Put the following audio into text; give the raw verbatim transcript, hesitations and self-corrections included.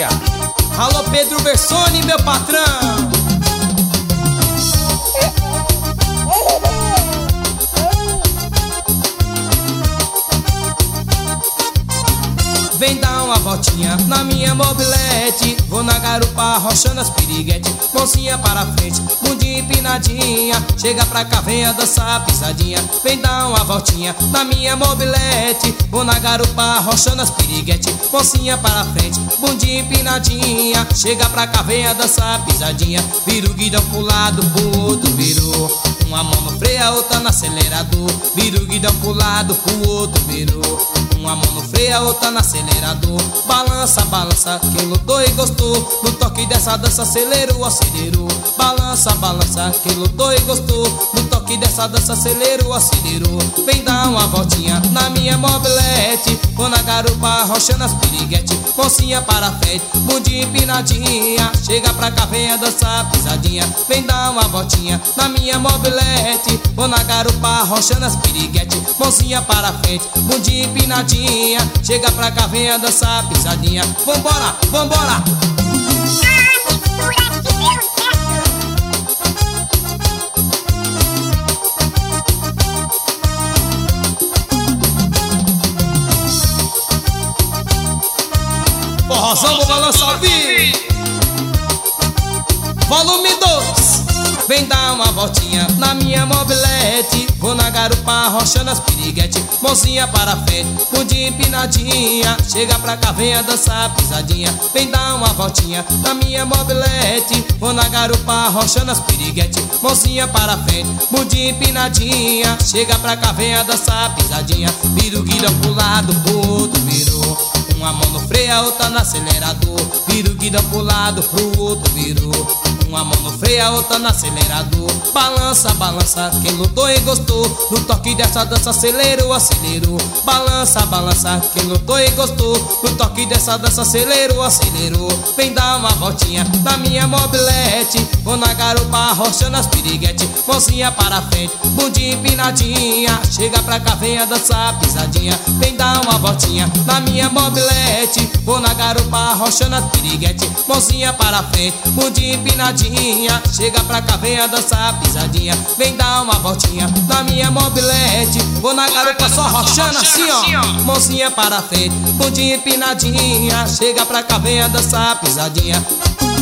Olha, alô Pedro Bersoni, meu patrão. Vem dar uma voltinha na minha mobilete. Vou na garupa, rochando as piriguete. Mãozinha para frente, bundinha empinadinha. Chega pra cá, venha dançar pisadinha. Vem dar uma voltinha na minha mobilete. Vou na garupa, rochando as piriguete. Mãozinha para frente, bundinha empinadinha. Chega pra cá, venha dançar pisadinha. Vira o guidão pro lado, pro outro virou. Uma mão no freio, a outra no acelerador. Vira o guidão pro lado, pro outro virou. Uma mão no freio, a outra no acelerador. Balança, balança, quem lutou e gostou. No toque dessa dança acelerou, acelerou. Balança, balança, quem lutou e gostou. No toque dessa dança acelerou, acelerou. Vem dar uma voltinha na minha mobilete. Vou na garupa, rochando as piriguete. Mocinha para frente, bundinha empinadinha. Chega pra cá, venha dançar pisadinha. Vem dar uma voltinha na minha mobilete. Vou na garupa, rochando as piriguete. Mocinha para frente, bundinha empinadinha. Chega pra cá, venha dançar pisadinha. Vambora, vambora! Forrozão, vou balançar o beat. Volume dois. Vem dar uma voltinha na minha mobilete. Vou na garupa, rochando as piriguete. Mãozinha para frente, bundinha empinadinha. Chega pra cá, venha dançar pisadinha. Vem dar uma voltinha na minha mobilete. Vou na garupa, rochando as piriguete. Mãozinha para frente, bundinha empinadinha. Chega pra cá, venha dançar pisadinha. Vira o guidão pro lado, pro outro virou. Uma mão no freio, a outra no acelerador. Vira o guidão pro lado, pro outro virou. Uma mão no freio, a outra no acelerador. Balança, balança, quem lutou e gostou. No toque dessa dança acelerou, acelerou. Balança, balança, quem lutou e gostou. No toque dessa dança acelerou, acelerou. Vem dar uma voltinha na minha mobilete. Vou na garupa, rochando as piriguete. Mãozinha para frente, bundinha empinadinha. Chega pra cá, venha dançar pisadinha. Vem dar uma voltinha na minha mobilete. Vou na garupa, rochando as piriguete. Mãozinha para frente, bundinha empinadinha. Chega pra cá, venha dançar pisadinha. Vem dar uma voltinha na minha mobilete. Vou na garupa só rochando assim, ó. Mãozinha para frente, bundinha empinadinha. Chega pra cá, venha dançar pisadinha.